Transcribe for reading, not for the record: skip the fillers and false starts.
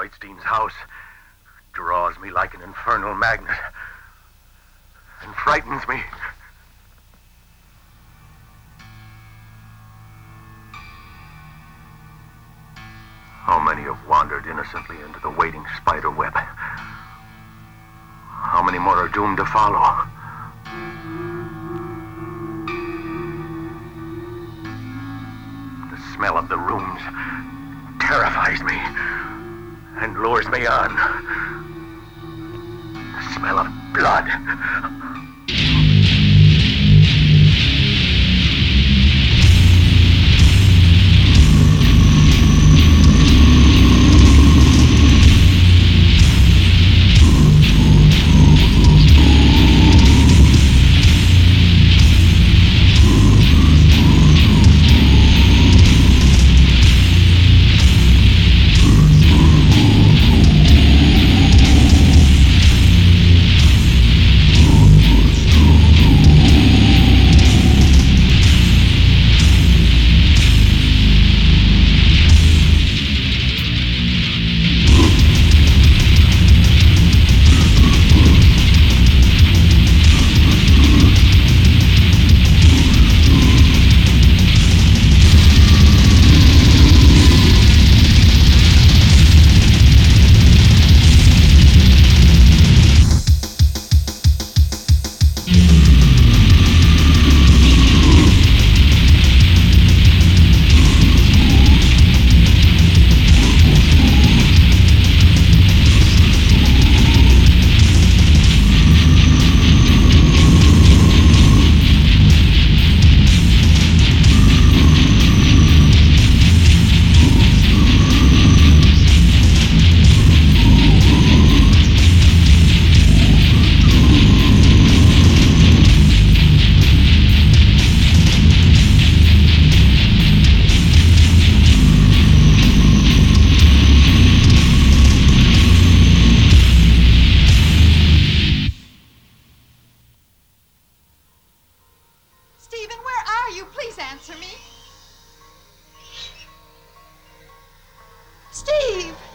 Freudstein's house draws me like an infernal magnet and frightens me. How many have wandered innocently into the waiting spider web? How many more are doomed to follow? The smell of the rooms terrifies me and lures me on. The smell of blood. Stephen, where are you? Please answer me. Steve!